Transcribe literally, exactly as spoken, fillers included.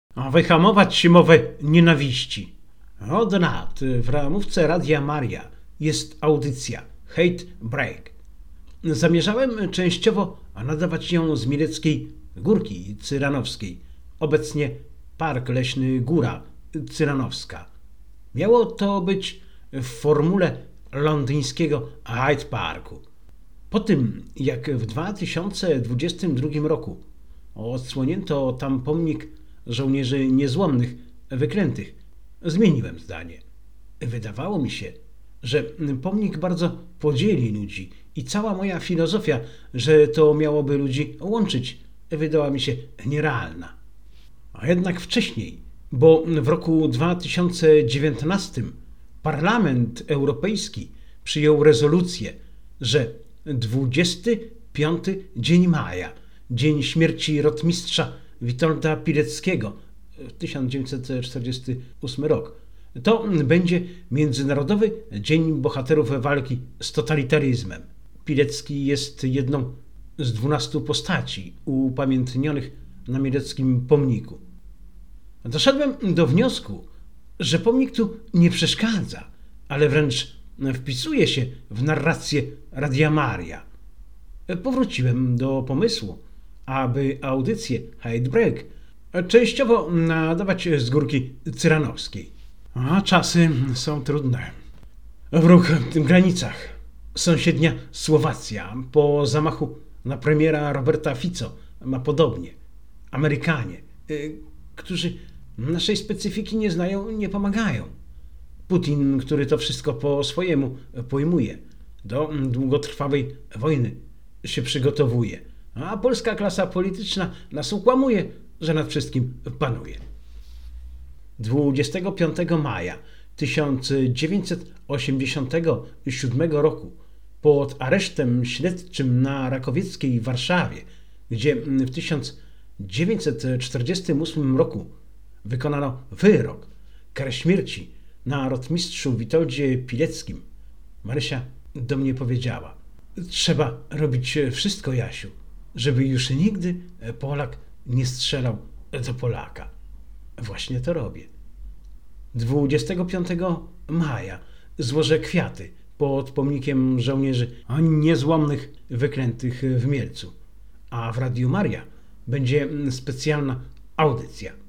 Wyhamować mowę nienawiści. Od lat w ramówce Radia Maria jest audycja Hate Break. Zamierzałem częściowo nadawać ją z Mieleckiej Górki Cyranowskiej, obecnie Park Leśny Góra Cyranowska. Miało to być w formule londyńskiego Hyde Parku. Po tym, jak w dwa tysiące dwudziestym drugim roku odsłonięto tam pomnik żołnierzy niezłomnych, wyklętych, zmieniłem zdanie. Wydawało mi się, że pomnik bardzo podzieli ludzi i cała moja filozofia, że to miałoby ludzi łączyć, wydała mi się nierealna. A jednak wcześniej, bo w roku dwa tysiące dziewiętnastym Parlament Europejski przyjął rezolucję, że dwudziesty piąty dzień maja, dzień śmierci rotmistrza Witolda Pileckiego, tysiąc dziewięćset czterdziesty ósmy rok, to będzie Międzynarodowy Dzień Bohaterów Walki z Totalitaryzmem. Pilecki jest jedną z dwunastu postaci upamiętnionych na mieleckim pomniku. Doszedłem do wniosku, że pomnik tu nie przeszkadza, ale wręcz wpisuje się w narrację Radia Maria. Powróciłem do pomysłu, aby audycję Hate Break częściowo nadawać z Górki Cyranowskiej. A czasy są trudne. W ruch w granicach. Sąsiednia Słowacja po zamachu na premiera Roberta Fico ma podobnie. Amerykanie, y, którzy naszej specyfiki nie znają, nie pomagają. Putin, który to wszystko po swojemu pojmuje, do długotrwałej wojny się przygotowuje, a polska klasa polityczna nas ukłamuje, że nad wszystkim panuje. dwudziestego piątego maja tysiąc dziewięćset osiemdziesiątego siódmego roku pod aresztem śledczym na Rakowieckiej w Warszawie, gdzie w tysiąc dziewięćset czterdziestym ósmym roku wykonano wyrok, karę śmierci na rotmistrzu Witoldzie Pileckim, Marysia do mnie powiedziała: trzeba robić wszystko, Jasiu, żeby już nigdy Polak nie strzelał do Polaka. Właśnie to robię. dwudziestego piątego maja złożę kwiaty pod pomnikiem żołnierzy niezłomnych, wyklętych w Mielcu, a w Radiu Maria będzie specjalna audycja.